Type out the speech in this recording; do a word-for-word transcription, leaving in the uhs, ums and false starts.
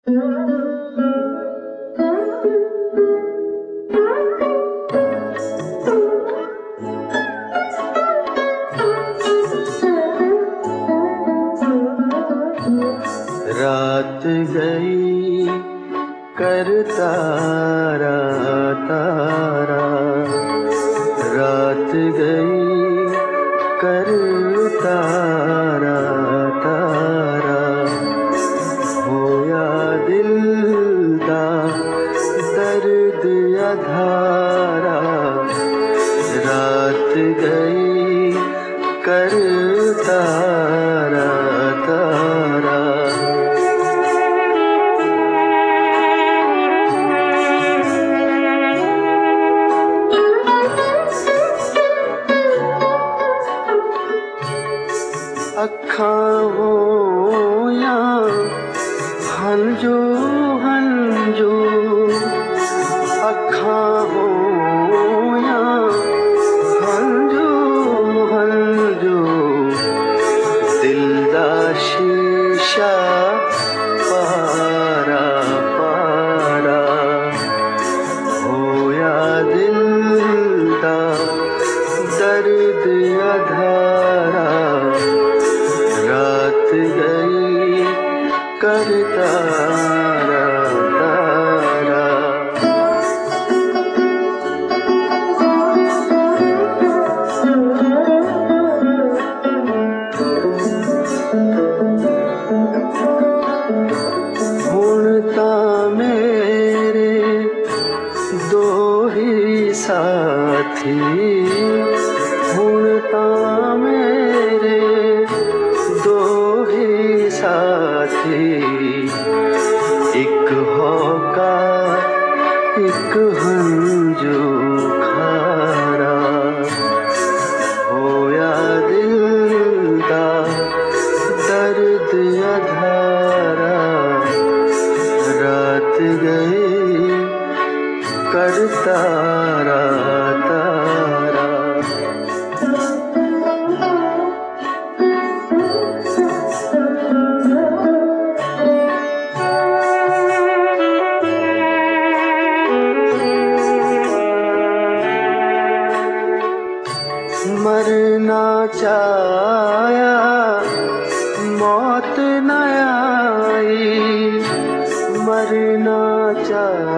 रात गई कर तारा तारा, रात गई कर तारा तारा, होया दिल दा दर्द अधारा। रात गई कर तारा तारा, अखां होया हंजू हंजू, अखां होया हंजू हंजू, दिल दा शीशा पारा पारा, होया दिल दा दर्द अधारा। रात गई कर तारा तारा, हुण तां मेरे दो ही साथी, हुण तां मेरे दो ही साथी, एक होका एक हंजू खारा, होया दिल दा दर्द अधारा। रात गई कर तारा तारा, मरना चाया मौत न आई, मरना चाया